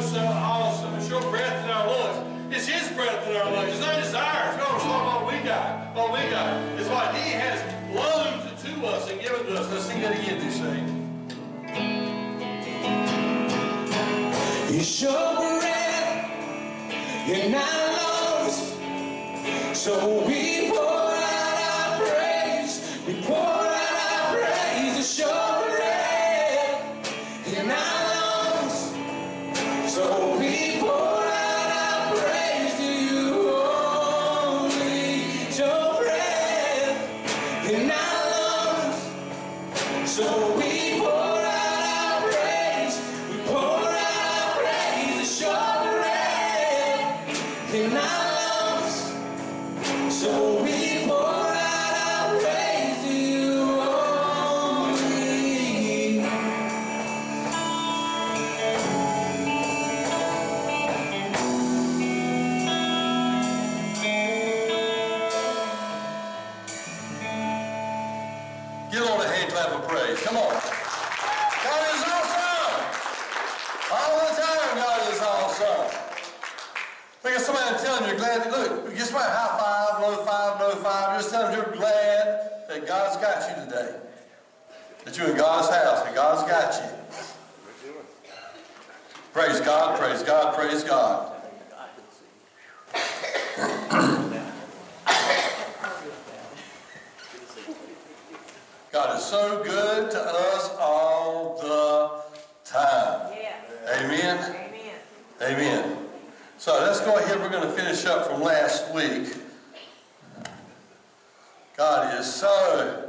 so awesome. It's your breath in our lungs. It's His breath in our lungs. It's not just ours. We don't start what we got. What we got is what He has loaned to us and given to us. Let's sing that again, do sing. It's your breath in our lungs, so we pour out our praise. We pour out our praise. It's your breath in our lungs, so we pour out our praise to you only. It's your breath in our lungs, so we pour out our praise. We pour out our praise. It's your breath in our lungs, so we pour out our praise to you only. Give on a hand clap of praise. Come on. God is awesome. All the time, God is awesome. Look at somebody telling you you're glad. Look, get somebody high five, low five, no five. Just tell them you're glad that God's got you today. That you're in God's house and God's got you. Praise God, praise God, praise God. God is so good to us all the time. Yes. Amen. Amen. Amen. So let's go ahead. We're going to finish up from last week. God is so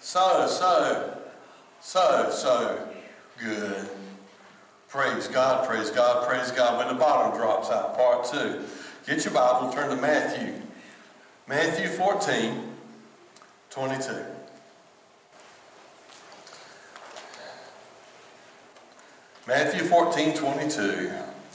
good. Praise God, praise God, praise God. When the bottom drops out, part 2. Get your Bible, turn to Matthew. Matthew 14, 22. Matthew 14, 22.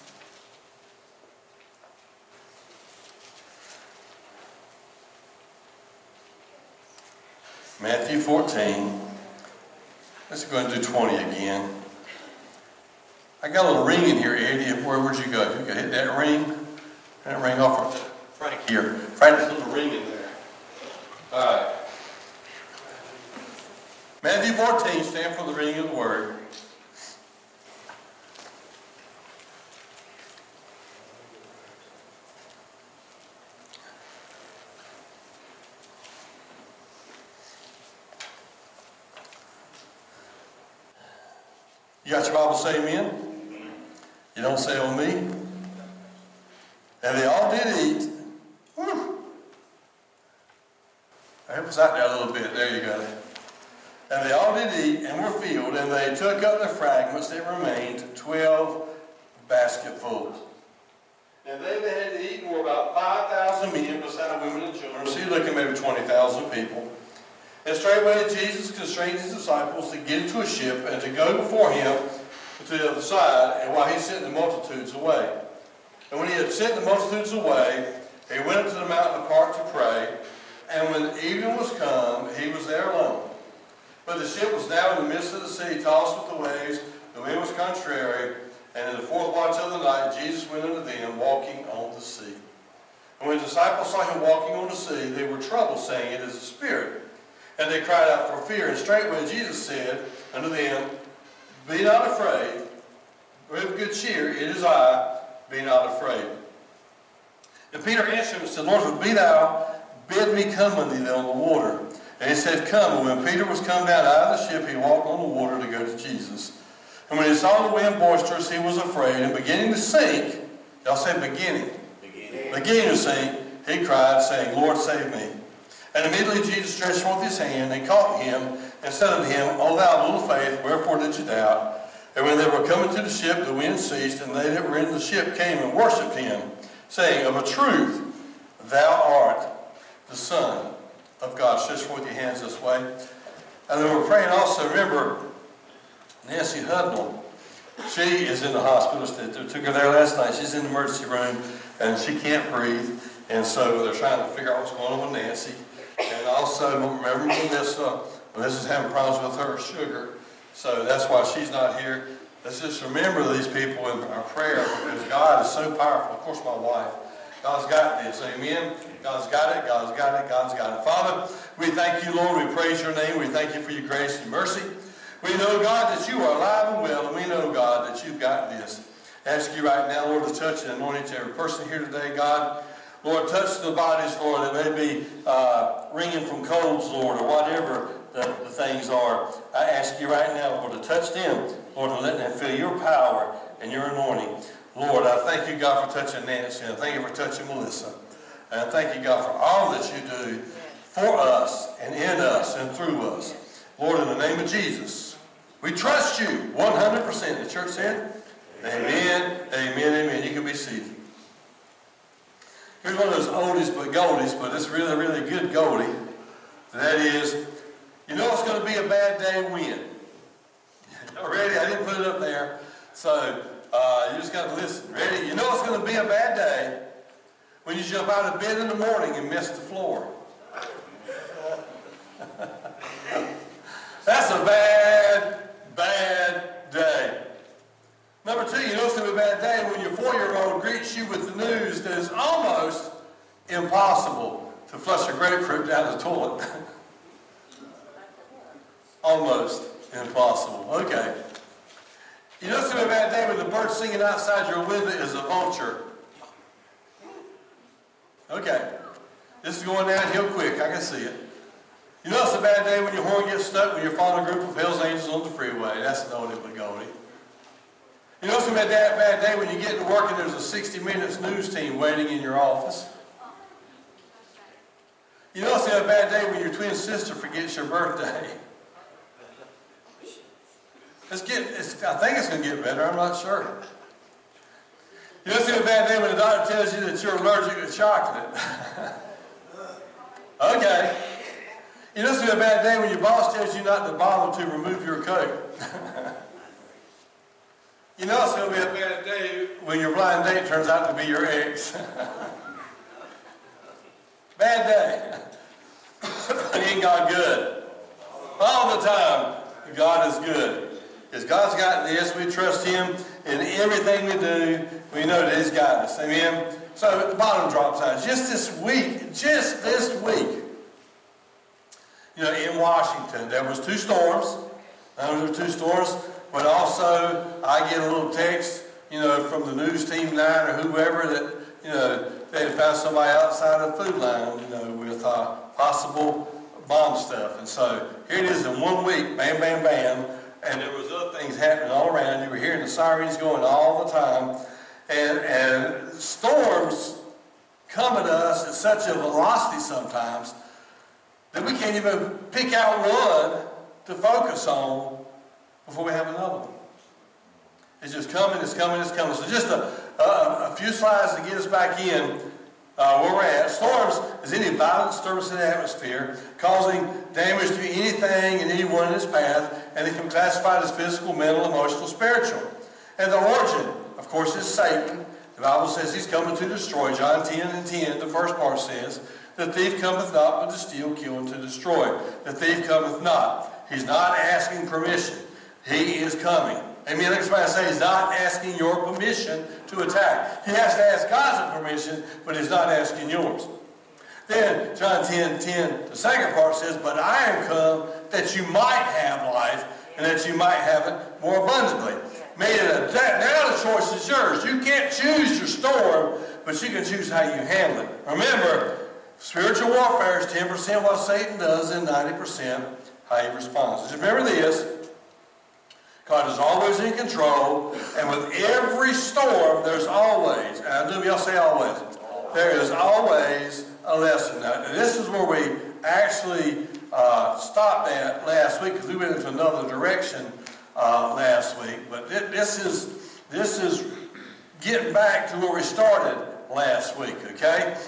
Matthew 14. Let's go and do 20 again. I got a little ring in here, Eddie. Where would you go? You could hit that ring. That ring off of Frank here. Frank, there's a little ring in there. All right. Matthew 14, stand for the reading of the word. You got your Bible, say amen? You don't say on me? And they all did eat. Whew. Help us out there a little bit. There you go. And they all did eat and were filled, and they took up the fragments that remained, 12 basketfuls. And they that had eaten were about 5,000 men, beside women and children. So you're looking maybe 20,000 people. And straightway Jesus constrained his disciples to get into a ship and to go before him to the other side, and while he sent the multitudes away. And when he had sent the multitudes away, he went up to the mountain apart to pray. And when evening was come, he was there alone. But the ship was now in the midst of the sea, tossed with the waves. The wind was contrary. And in the fourth watch of the night, Jesus went unto them, walking on the sea. And when the disciples saw him walking on the sea, they were troubled, saying, It is a spirit. And they cried out for fear. And straightway Jesus said unto them, Be not afraid. Be of good cheer. It is I. Be not afraid. And Peter answered him and said, Lord, be thou, bid me come unto thee on the water. And he said, Come. And when Peter was come down out of the ship, he walked on the water to go to Jesus. And when he saw the wind boisterous, he was afraid. And beginning to sink, y'all say beginning. Beginning to sink, he cried, saying, Lord, save me. And immediately Jesus stretched forth his hand and caught him and said unto him, O thou of little faith, wherefore did you doubt? And when they were coming to the ship, the wind ceased, and they that were in the ship came and worshipped him, saying, Of a truth, thou art the Son of God. Stretch forth your hands this way. And then we're praying also, remember, Nancy Hudnall. She is in the hospital. They took her there last night. She's in the emergency room, and she can't breathe. And so they're trying to figure out what's going on with Nancy. And also, remember Melissa. Melissa's having problems with her sugar. So that's why she's not here. Let's just remember these people in our prayer, because God is so powerful. Of course, my wife. God's got this. Amen. God's got it. God's got it. God's got it. Father, we thank you, Lord. We praise your name. We thank you for your grace and mercy. We know, God, that you are alive and well, and we know, God, that you've got this. I ask you right now, Lord, to touch and anoint every person here today, God. Lord, touch the bodies, Lord, that may be ringing from colds, Lord, or whatever the things are. I ask you right now, Lord, to touch them, Lord, and let them feel your power and your anointing. Lord, I thank you, God, for touching Nancy, and I thank you for touching Melissa. And I thank you, God, for all that you do for us and in us and through us. Lord, in the name of Jesus, we trust you 100%. The church said, amen, amen, amen. You can be seated. Here's one of those oldies but goldies, but it's really, really good goldie. That is, you know it's going to be a bad day when. Ready? I didn't put it up there. So you just got to listen. Ready? You know it's going to be a bad day when you jump out of bed in the morning and miss the floor. That's a bad, bad day. Number two, you know it's going to be a bad day when your 4-year-old greets you with the news that it's almost impossible to flush a grapefruit down the toilet. Almost impossible. Okay. You know it's going to be a bad day when the bird singing outside your window is a vulture. Okay. This is going downhill quick. I can see it. You know it's a bad day when your horn gets stuck when you're following a group of Hell's Angels on the freeway. That's an oldie but goldie. You know it's going to be a bad day when you get to work and there's a 60 Minutes news team waiting in your office. You know it's going to be a bad day when your twin sister forgets your birthday. I think it's going to get better. I'm not sure. You know it's going to be a bad day when the doctor tells you that you're allergic to chocolate. Okay. You know it's going to be a bad day when your boss tells you not to bother to remove your coat. You know it's going to be a bad day when your blind date turns out to be your ex. Bad day. Ain't God good? All the time, God is good. Because God's got this, we trust Him in everything we do. We know that He's got us. Amen? So, the bottom drop sign. Just this week, you know, in Washington, there was 2 storms. There were 2 storms. But also, I get a little text, you know, from the news team 9 or whoever that, you know, they had found somebody outside of the food line, you know, with possible bomb stuff. And so here it is in 1 week, bam, bam, bam, and there was other things happening all around. You were hearing the sirens going all the time. And storms come at us at such a velocity sometimes that we can't even pick out one to focus on before we have another one. It's just coming, it's coming, it's coming. So just a few slides to get us back in where we're at. Storms is any violent disturbance in the atmosphere causing damage to anything and anyone in its path, and it can be classified as physical, mental, emotional, spiritual. And the origin, of course, is Satan. The Bible says he's coming to destroy. John 10:10, the first part says, the thief cometh not but to steal, kill, and to destroy. The thief cometh not. He's not asking permission. He is coming. Amen. Let somebody say he's not asking your permission to attack. He has to ask God's permission, but he's not asking yours. Then John 10:10, the second part says, but I am come that you might have life and that you might have it more abundantly. Meaning that now the choice is yours. You can't choose your storm, but you can choose how you handle it. Remember, spiritual warfare is 10% what Satan does and 90% how he responds. Just remember this. God is always in control, and with every storm, there's always, and I do y'all say always, there is always a lesson. Now, this is where we actually stopped at last week, because we went into another direction last week. But this is getting back to where we started last week. Okay.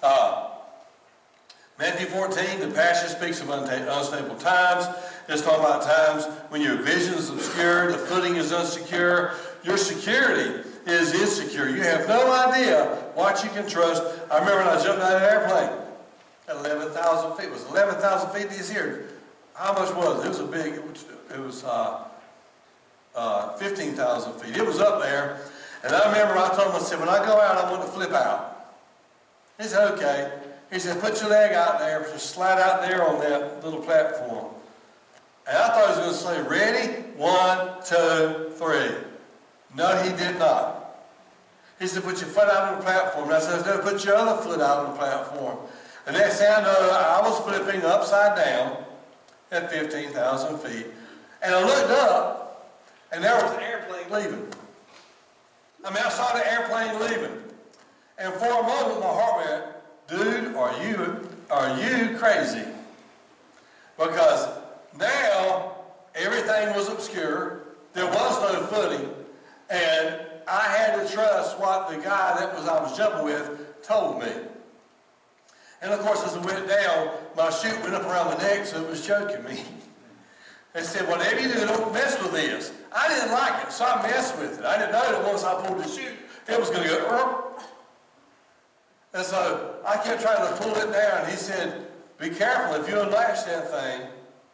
Matthew 14, the Passion speaks of unstable times. It's talking about times when your vision is obscure, the footing is unsecure, your security is insecure. You have no idea what you can trust. I remember when I jumped out of an airplane at 11,000 feet. It was 11,000 feet this year. How much was it? It was a big, it was 15,000 feet. It was up there. And I remember I told him, I said, when I go out, I want to flip out. He said, okay. He said, put your leg out there, just slide out there on that little platform. And I thought he was going to say, ready? 1, 2, 3. No, he did not. He said, put your foot out on the platform. And I said, no, put your other foot out on the platform. The next thing I know, I was flipping upside down at 15,000 feet. And I looked up, and there was an airplane leaving. I mean, I saw the airplane leaving. And for a moment, my heart went, dude, are you crazy? Because now everything was obscure. There was no footing. And I had to trust what the guy that I was jumping with told me. And of course, as it went down, my chute went up around my neck, so it was choking me. They said, whatever you do, don't mess with this. I didn't like it, so I messed with it. I didn't know that once I pulled the chute, it was going to go, and so I kept trying to pull it down. He said, be careful, if you unlatch that thing,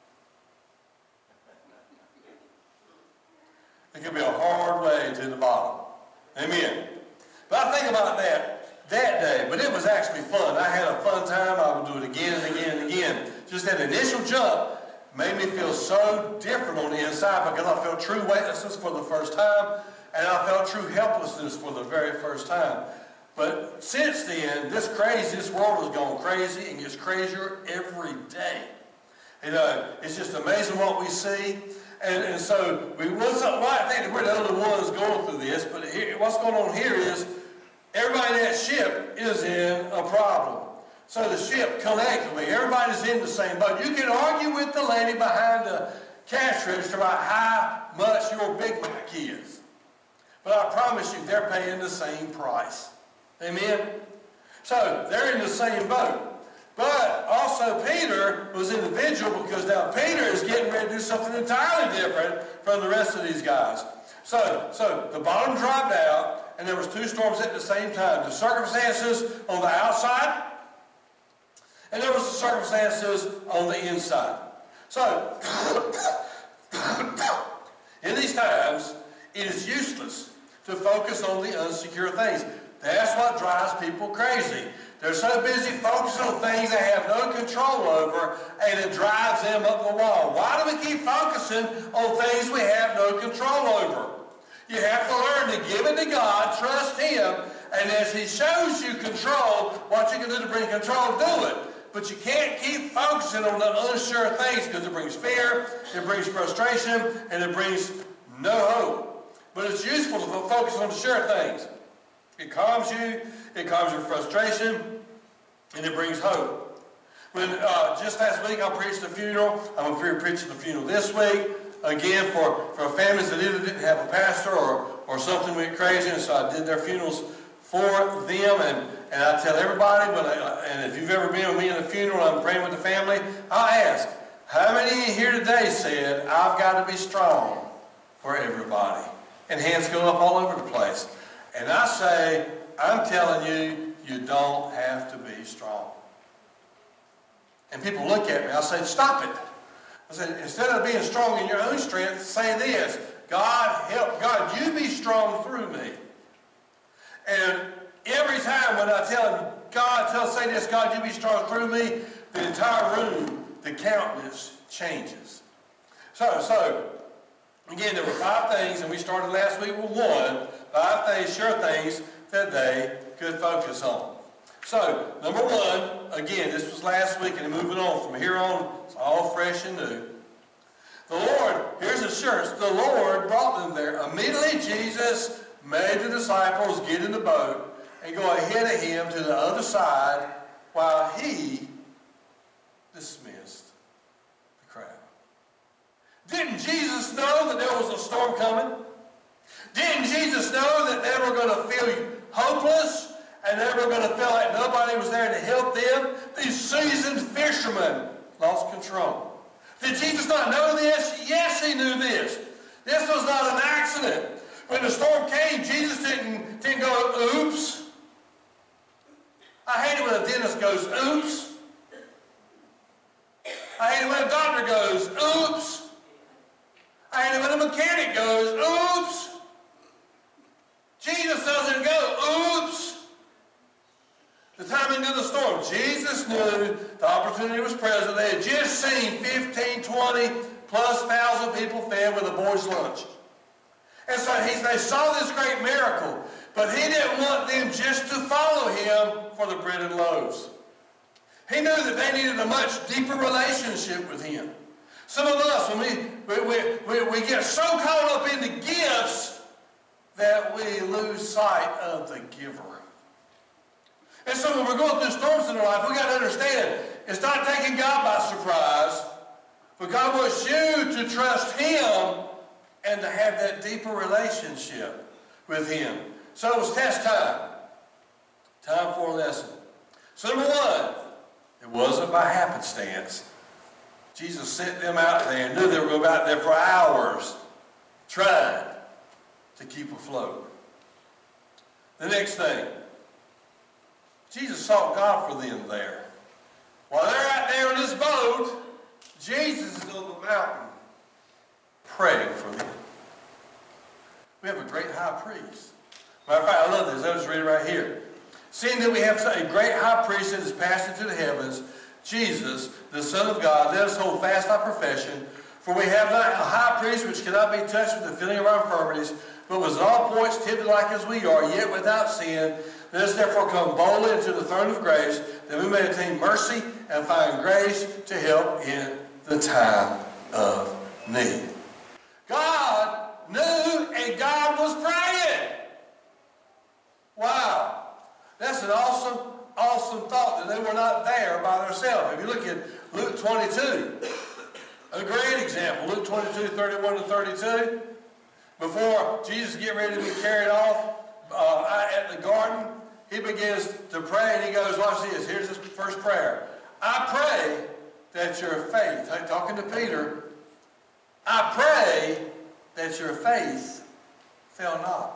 it could be a hard way to the bottom. Amen. But I think about that day, but it was actually fun. I had a fun time. I would do it again and again and again. Just that initial jump made me feel so different on the inside because I felt true weightlessness for the first time, and I felt true helplessness for the very first time. But since then, this world has gone crazy and gets crazier every day. You know, it's just amazing what we see. And so I think that we're the only ones going through this, but what's going on here is everybody in that ship is in a problem. So the ship collectively, everybody's in the same boat. You can argue with the lady behind the cash register about how much your Big Mac is. But I promise you, they're paying the same price. Amen? So they're in the same boat. But also Peter was individual because now Peter is getting ready to do something entirely different from the rest of these guys. So the bottom dropped out, and there was 2 storms at the same time. The circumstances on the outside, and there was the circumstances on the inside. So, in these times, it is useless to focus on the unsecure things. That's what drives people crazy. They're so busy focusing on things they have no control over, and it drives them up the wall. Why do we keep focusing on things we have no control over? You have to learn to give it to God, trust Him, and as He shows you control, what you can do to bring control, do it. But you can't keep focusing on the unsure things because it brings fear, it brings frustration, and it brings no hope. But it's useful to focus on the sure things. It calms you, it calms your frustration, and it brings hope. When just last week I preached a funeral, I'm going to be preaching the funeral this week, again for families that either didn't have a pastor or something went crazy, and so I did their funerals for them, and I tell everybody, and if you've ever been with me in a funeral, I'm praying with the family, I'll ask, how many here today said, I've got to be strong for everybody? And hands go up all over the place. And I say, I'm telling you, you don't have to be strong. And people look at me, I say, stop it. I said, instead of being strong in your own strength, say this, God, you be strong through me. And every time when I tell him, say this, God, you be strong through me, the entire room, the countenance changes. So, again, there were 5 things, and we started last week with 1, 5 things, sure things, that they could focus on. So, number 1, again, this was last week, and moving on, from here on, it's all fresh and new. The Lord, here's assurance, the Lord brought them there. Immediately Jesus made the disciples get in the boat and go ahead of him to the other side while he dismissed the crowd. Didn't Jesus know that there was a storm coming? Didn't Jesus know that they were going to feel hopeless and they were going to feel like nobody was there to help them? These seasoned fishermen lost control. Did Jesus not know this? Yes, he knew this. This was not an accident. When the storm came, Jesus didn't go, oops. I hate it when a dentist goes, oops. I hate it when a doctor goes, oops. And when the mechanic goes, oops, Jesus doesn't go, oops. The timing of the storm. Jesus knew the opportunity was present. They had just seen 15, 20 plus thousand people fed with a boy's lunch. And so they saw this great miracle. But he didn't want them just to follow him for the bread and loaves. He knew that they needed a much deeper relationship with him. Some of us, when we get so caught up in the gifts that we lose sight of the giver. And so when we're going through storms in our life, we've got to understand, it's not taking God by surprise, but God wants you to trust him and to have that deeper relationship with him. So it was test time. Time for a lesson. So number one, it wasn't by happenstance. Jesus sent them out there and knew they were going to be out there for hours trying to keep afloat. The next thing, Jesus sought God for them there. While they're out there in this boat, Jesus is on the mountain praying for them. We have a great high priest. Matter of fact, I love this. I'll just read it right here. Seeing that we have a great high priest that has passed into the heavens, Jesus, the Son of God, let us hold fast our profession. For we have not a high priest which cannot be touched with the feeling of our infirmities, but was in all points tempted like as we are, yet without sin. Let us therefore come boldly into the throne of grace, that we may attain mercy and find grace to help in the time of need. God knew and God was praying. Wow. That's an awesome thought that they were not there by themselves. If you look at Luke 22, a great example. Luke 22, 31 to 32. Before Jesus get ready to be carried off at the garden, he begins to pray and he goes, watch this, here's his first prayer. I pray that your faith, talking to Peter, I pray that your faith fail not.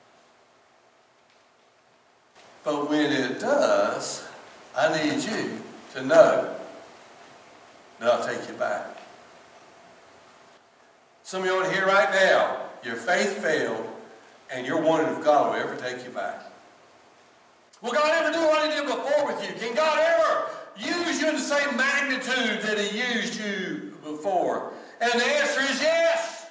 But when it does, I need you to know that I'll take you back. Some of you are here right now, your faith failed, and you're wondering if God will ever take you back. Will God ever do what he did before with you? Can God ever use you in the same magnitude that he used you before? And the answer is yes.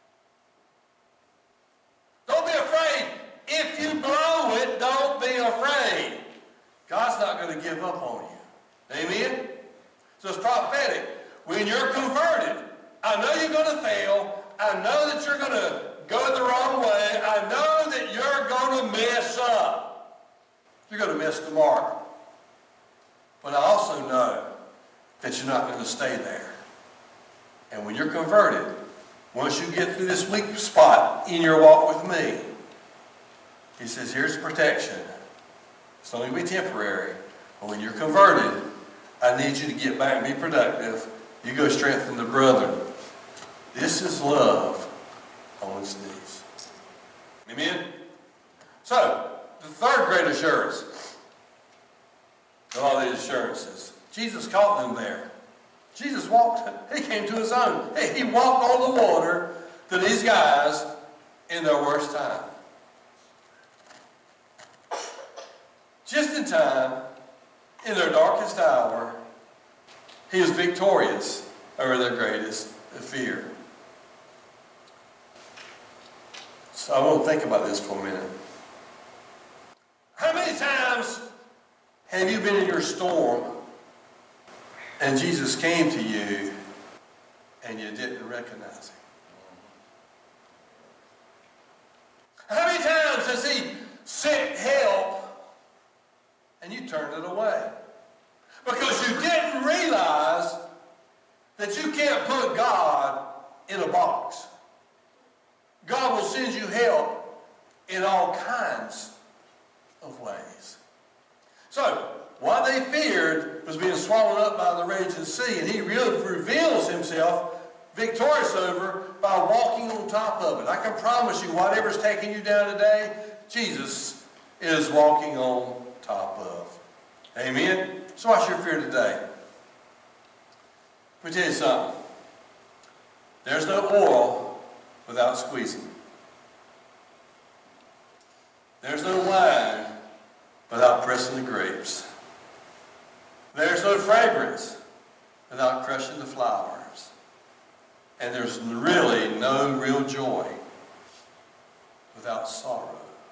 Don't be afraid. If you blow it, don't be afraid. God's not going to give up on you. Amen? So it's prophetic. When you're converted, I know you're going to fail. I know that you're going to go the wrong way. I know that you're going to mess up. You're going to miss the mark. But I also know that you're not going to stay there. And when you're converted, once you get through this weak spot in your walk with me, he says, here's protection. It's only going to be temporary. But when you're converted, I need you to get back and be productive. You go strengthen the brethren. This is love on its knees. Amen? So, the third great assurance of all these assurances, Jesus caught them there. Jesus walked, he came to his own. He walked on the water to these guys in their worst time. Just in time, in their darkest hour, he was victorious over their greatest fear. So I want to think about this for a minute. How many times have you been in your storm and Jesus came to you and you didn't recognize him? How many times has he sent help and you turned it away? Because you didn't realize that you can't put God in a box. God will send you help in all kinds of ways. So, what they feared was being swallowed up by the raging sea, and he really reveals himself victorious over by walking on top of it. I can promise you, whatever's taking you down today, Jesus is walking on top of. Amen? So what's your fear today? Let me tell you something. There's no oil without squeezing. There's no wine without pressing the grapes. There's no fragrance without crushing the flowers. And there's really no real joy without sorrow.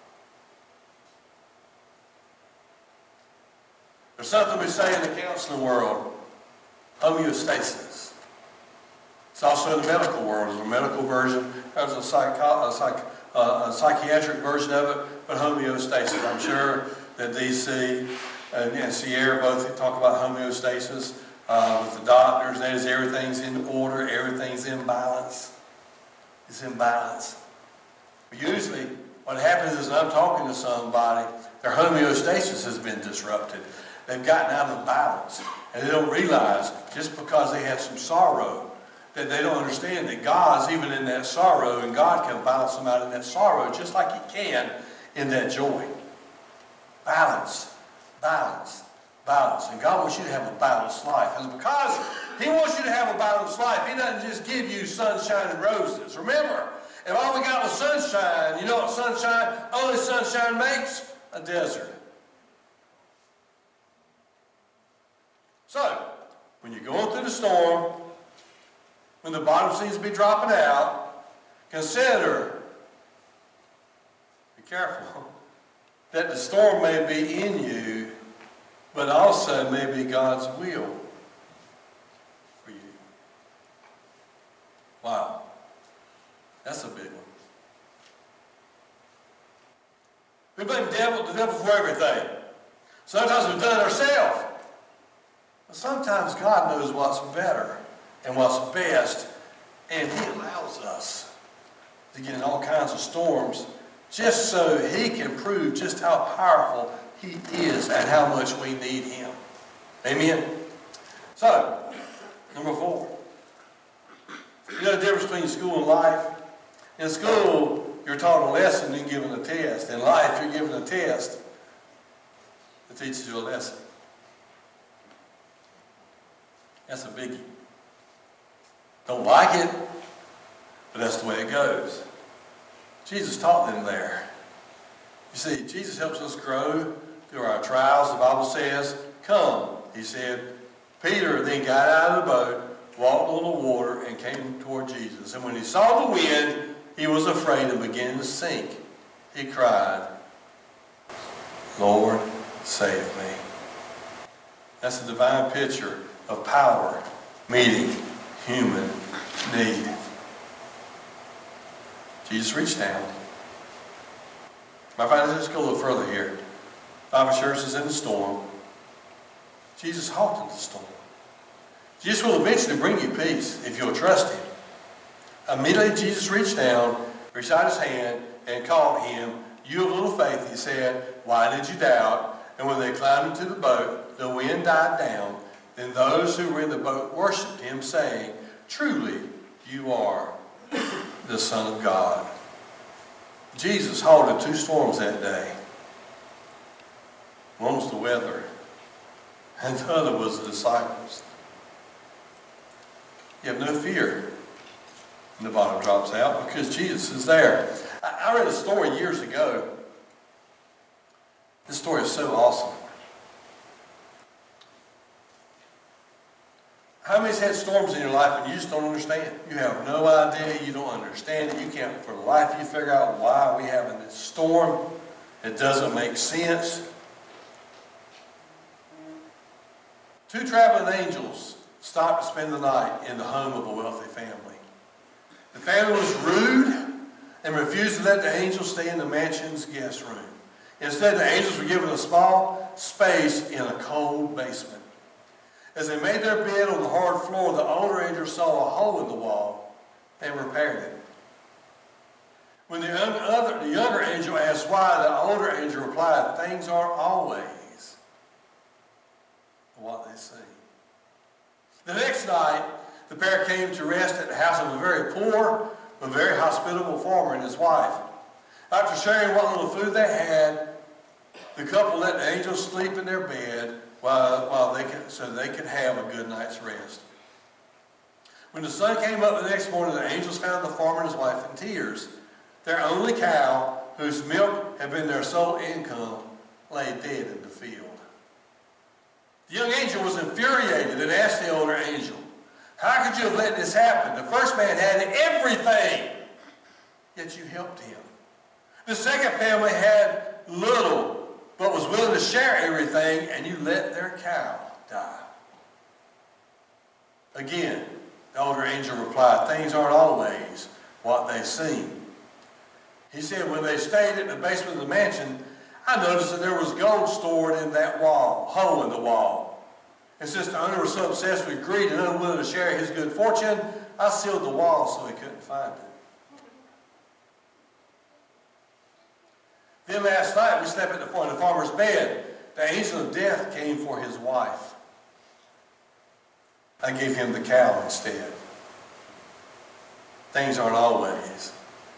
There's something we say in the counseling world, homeostasis. It's also in the medical world. There's a medical version, there's a psychiatric version of it, but homeostasis. I'm sure that DC and Sierra both talk about homeostasis with the doctors. That is, everything's in order, everything's in balance. It's in balance. But usually what happens is I'm talking to somebody, their homeostasis has been disrupted. They've gotten out of balance. And they don't realize, just because they had some sorrow, that they don't understand that God's even in that sorrow, and God can balance them out in that sorrow just like He can in that joy. Balance, balance, balance. And God wants you to have a balanced life. And because He wants you to have a balanced life, He doesn't just give you sunshine and roses. Remember, if all we got was sunshine, you know what sunshine, only sunshine makes? A desert. So, when you're going through the storm, when the bottom seems to be dropping out, consider, be careful, that the storm may be in you, but also may be God's will for you. Wow. That's a big one. We blame the devil for everything. Sometimes we've done it ourselves. But sometimes God knows what's better and what's best, and He allows us to get in all kinds of storms just so He can prove just how powerful He is and how much we need Him. Amen? So, number 4. You know the difference between school and life? In school, you're taught a lesson and given a test. In life, you're given a test that teaches you a lesson. That's a biggie. Don't like it, but that's the way it goes. Jesus taught them there. You see, Jesus helps us grow through our trials. The Bible says, come, He said. Peter then got out of the boat, walked on the water, and came toward Jesus. And when he saw the wind, he was afraid and began to sink. He cried, Lord, save me. That's a divine picture of power meeting human need. Jesus reached down. My friend, let's just go a little further here. Bible church is in the storm. Jesus halted the storm. Jesus will eventually bring you peace if you'll trust Him. Immediately Jesus reached down, reached out His hand, and called him. You of little faith, He said, why did you doubt? And when they climbed into the boat, the wind died down. Then those who were in the boat worshipped Him, saying, truly, you are the Son of God. Jesus halted 2 storms that day. One was the weather, and the other was the disciples. You have no fear when the bottom drops out because Jesus is there. I read a story years ago. This story is so awesome. How many's had storms in your life and you just don't understand? You have no idea. You don't understand it. You can't, for the life you figure out why we having this storm. It doesn't make sense. 2 traveling angels stopped to spend the night in the home of a wealthy family. The family was rude and refused to let the angels stay in the mansion's guest room. Instead, the angels were given a small space in a cold basement. As they made their bed on the hard floor, the older angel saw a hole in the wall and repaired it. When the younger angel asked why, the older angel replied, things aren't always what they seem. The next night, the pair came to rest at the house of a very poor but very hospitable farmer and his wife. After sharing what little food they had, the couple let the angels sleep in their bed so they could have a good night's rest. When the sun came up the next morning, the angels found the farmer and his wife in tears. Their only cow, whose milk had been their sole income, lay dead in the field. The young angel was infuriated and asked the older angel, "How could you have let this happen? The first man had everything, yet you helped him. The second family had little, but was willing to share everything, and you let their cow die." Again, the older angel replied, "Things aren't always what they seem." He said, "When they stayed at the basement of the mansion, I noticed that there was gold stored in that hole in the wall. And since the owner was so obsessed with greed and unwilling to share his good fortune, I sealed the wall so he couldn't find it. Then last night we slept in the farmer's bed. The angel of death came for his wife. I gave him the cow instead." Things aren't always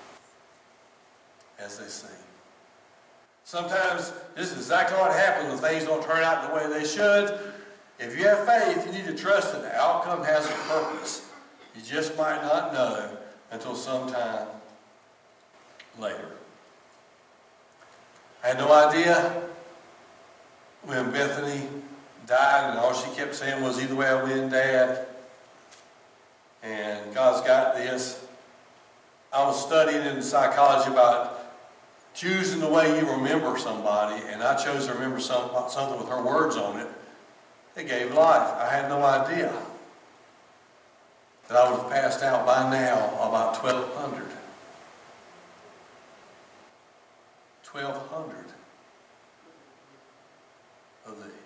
as they seem. Sometimes this is exactly what happens when things don't turn out the way they should. If you have faith, you need to trust that the outcome has a purpose. You just might not know until sometime later. I had no idea when Bethany died, and all she kept saying was, "Either way I win, Dad." And God's got this. I was studying in psychology about choosing the way you remember somebody, and I chose to remember something with her words on it. It gave life. I had no idea that I would have passed out by now about 1,200. 1,200 of these.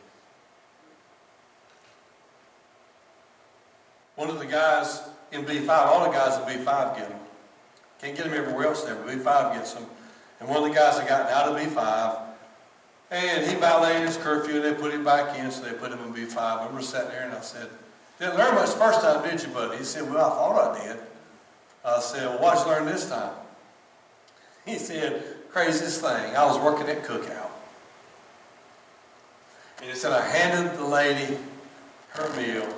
One of the guys in B5, all the guys in B5 get them. Can't get them everywhere else there, but B5 gets them. And one of the guys had gotten out of B5, and he violated his curfew, and they put him back in, so they put him in B5. I remember sitting there, and I said, "Didn't learn much the first time, did you, buddy?" He said, "Well, I thought I did." I said, "Well, what'd you learn this time?" He said, "Craziest thing, I was working at Cookout." And he said, I handed the lady her meal.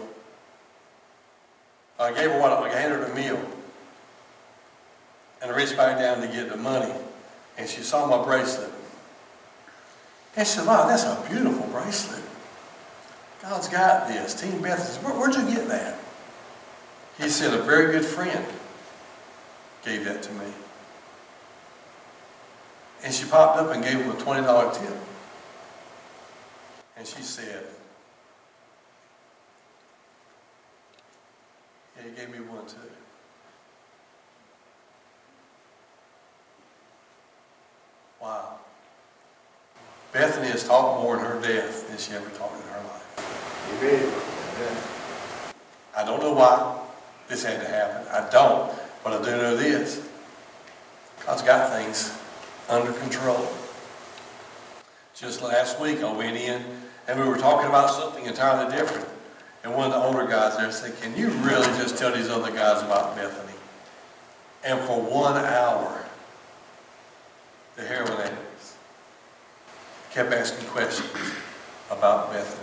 I gave her I handed her the meal. And I reached back down to get the money. And she saw my bracelet. And she said, "Wow, that's a beautiful bracelet. God's got this." Team Beth says, "Where'd you get that?" He said, "A very good friend gave that to me." And she popped up and gave him a $20 tip. And she said, "Yeah, he gave me one too." Wow. Bethany has taught more in her death than she ever taught in her life. Amen. I don't know why this had to happen. I don't. But I do know this. God's got things under control. Just last week I went in and we were talking about something entirely different. And one of the older guys there said, "Can you really just tell these other guys about Bethany?" And for 1 hour, the heroin addicts kept asking questions about Bethany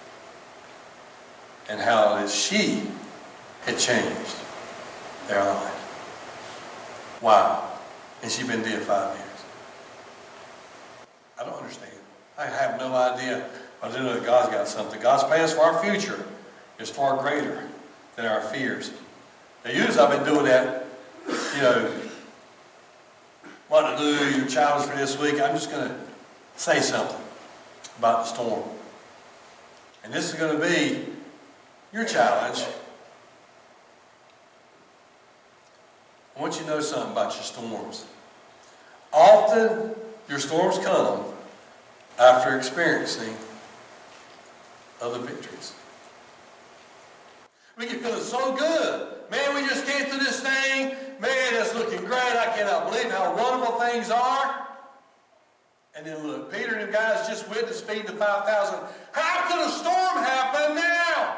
and how that she had changed their life. Wow. And she'd been dead 5 years. I don't understand. I have no idea. I do know that God's got something. God's plans for our future is far greater than our fears. Now, usually I've been doing that, what to do, your challenge for this week. I'm just going to say something about the storm. And this is going to be your challenge. I want you to know something about your storms. Often, your storms come after experiencing other victories. We get feeling so good. Man, we just came through this thing. Man, it's looking great. I cannot believe how wonderful things are. And then look, Peter and the guys just witnessed feeding the 5,000. How could a storm happen now?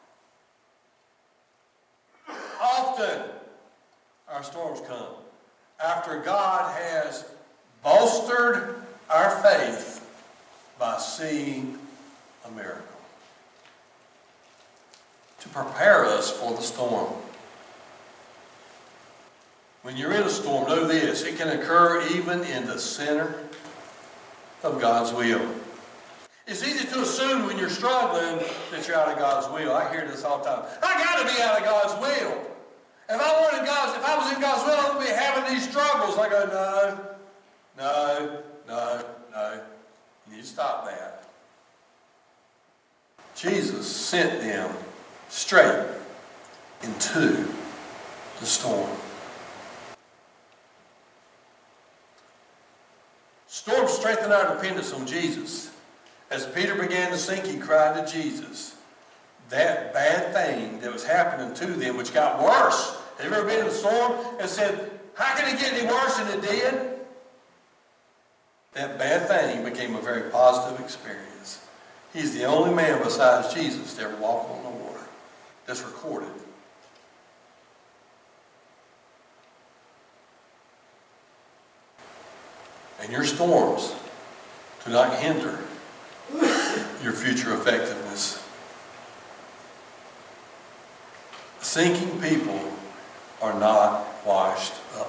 Often, our storms come after God has bolstered our faith by seeing a miracle to prepare us for the storm. When you're in a storm, know this, it can occur even in the center of God's will. It's easy to assume when you're struggling that you're out of God's will. I hear this all the time. I got to be out of God's will. If I was in God's will, I wouldn't be having these struggles. I go, no. You need to stop that. Jesus sent them straight into the storm. Storms strengthened our dependence on Jesus. As Peter began to sink, he cried to Jesus. That bad thing that was happening to them, which got worse. Have you ever been in a storm and said, how can it get any worse than it did? That bad thing became a very positive experience. He's the only man besides Jesus to ever walk on the water. That's recorded. And your storms do not hinder your future effectiveness. Sinking people are not washed up.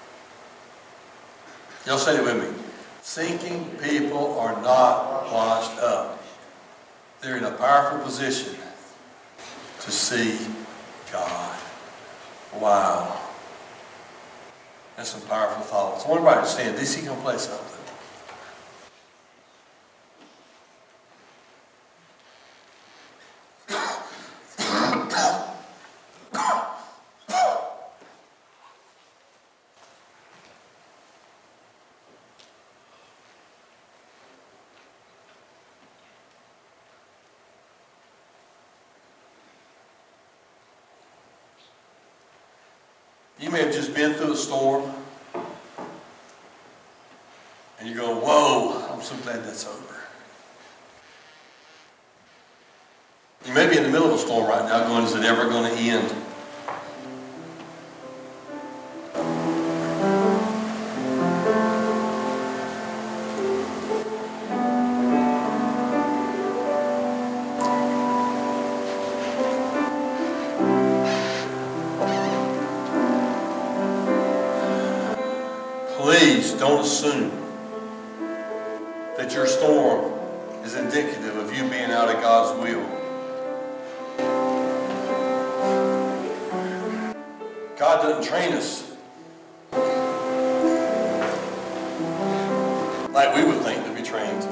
Y'all say it with me. Sinking people are not washed up. They're in a powerful position to see God. Wow. That's some powerful thoughts. I want everybody to stand. DC, come play something. You may have just been through a storm and you go, whoa, I'm so glad that's over. You may be in the middle of a storm right now going, is it ever going to end? Please don't assume that your storm is indicative of you being out of God's will. God doesn't train us like we would think to be trained.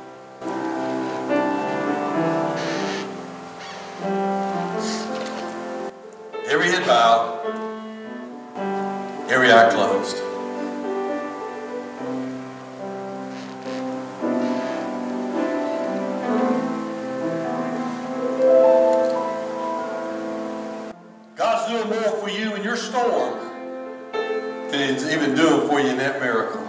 Every head bowed, every eye closed. God's doing more for you in your storm than He's even doing for you in that miracle.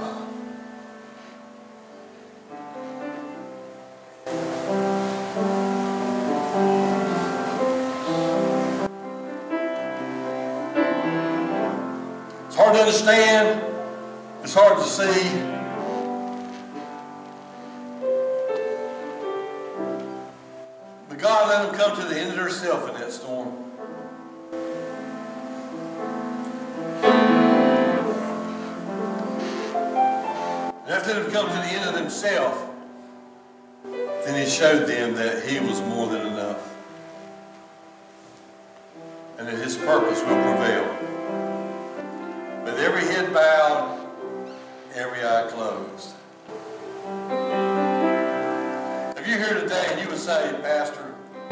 It's hard to understand. It's hard to see. But God let them come to the end of themselves in that storm. And after them come to the end of themselves, then He showed them that He was more than enough. And that His purpose will prevail. With every head bowed, every eye closed. If you're here today and you would say, Pastor,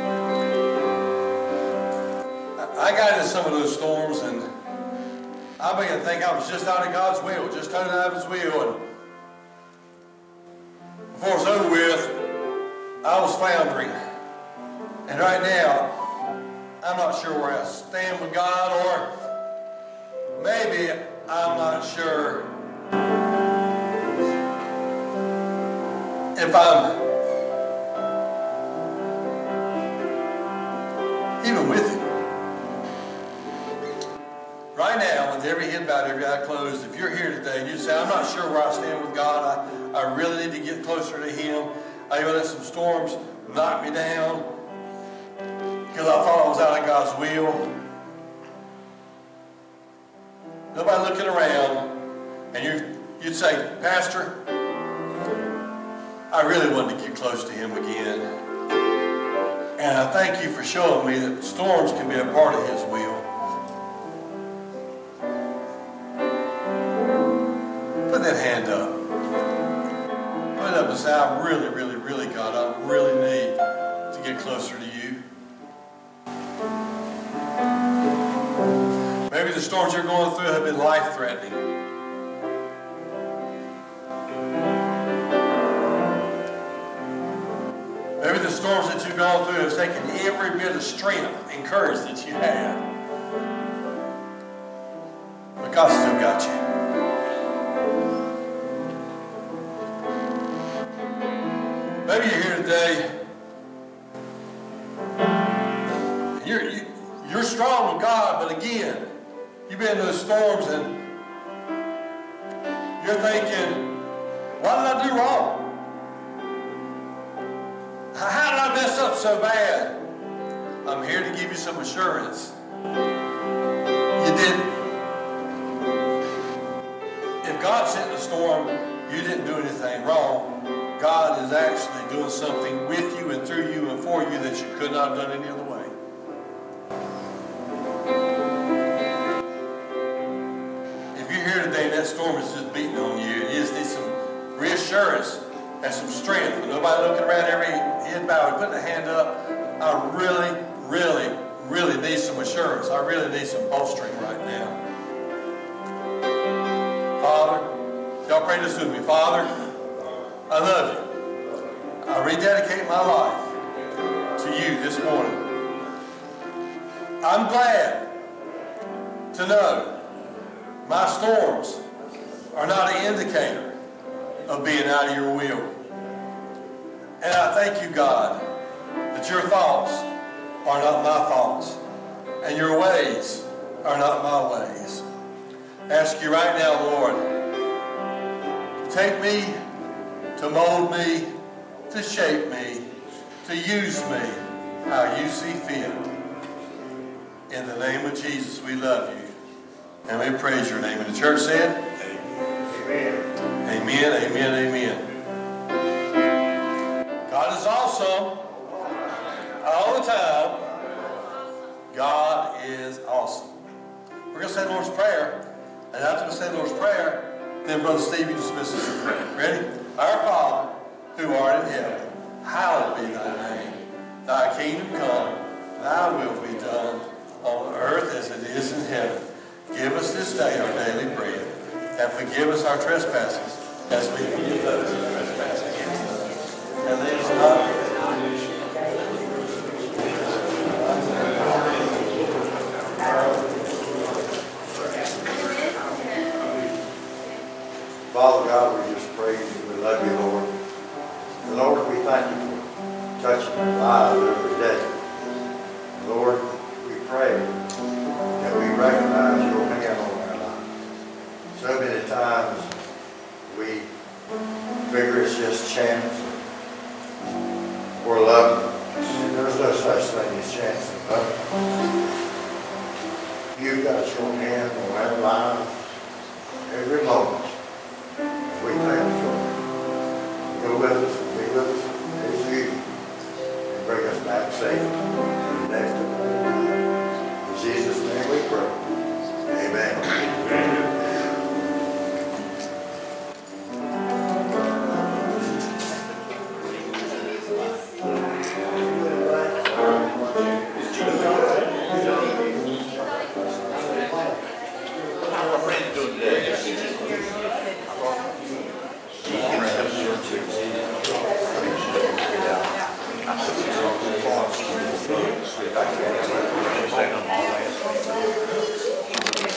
I got into some of those storms and I began to think I was just out of God's will, just totally out of His will. And before it was over with, I was floundering. And right now, I'm not sure where I stand with God, or maybe I'm not sure if I'm even with Him. Right now, with every head bowed, every eye closed, if you're here today and you say, I'm not sure where I stand with God, I really need to get closer to Him. I even let some storms knock me down because I thought I was out of God's will. nobody looking around, and you'd say, Pastor, I really wanted to get close to him again. And I thank you for showing me that storms can be a part of his will. Put that hand up. Put it up and say, I really, really, really, God, I really need to get closer to you. Maybe the storms you're going through have been life-threatening. Maybe the storms that you've gone through have taken every bit of strength and courage that you had. But God still got you. Maybe you're here today. You're strong with God, but again, you've been in those storms and you're thinking, what did I do wrong? How did I mess up so bad? I'm here to give you some assurance. You didn't. If God sent the storm, you didn't do anything wrong. God is actually doing something with you and through you and for you that you could not have done any other way. If you're here today and that storm is just beating on you, you just need some reassurance and some strength. With nobody looking around, every head bowed, putting a hand up. I really, really, really need some assurance. I really need some bolstering right now. Father, y'all pray this with me. Father, I love you. I rededicate my life to you this morning. I'm glad to know my storms are not an indicator of being out of your will. And I thank you, God, that your thoughts are not my thoughts, and your ways are not my ways. I ask you right now, Lord, to take me, to mold me, to shape me, to use me how you see fit. In the name of Jesus, we love you. And we praise your name. And the church said, Amen. Amen, amen, amen. God is awesome all the time. God is awesome. We're going to say the Lord's Prayer. And after we say the Lord's Prayer, then Brother Steve, you dismiss us in prayer. Ready? Our Father, who art in heaven, hallowed be thy name. Thy kingdom come, thy will be done, on earth as it is in heaven. Give us this day our daily bread, and forgive us our trespasses, as we forgive those who trespass against us. And lead us not into temptation. Father God, we just praise you. We love you, Lord. And Lord, we thank you for touching our lives every day. Lord, we pray that we recognize your hand on our lives. So many times we figure it's just chance or luck. And there's no such thing as chance and luck. You've got your hand on our lives every moment. We thank you for it. Go with us.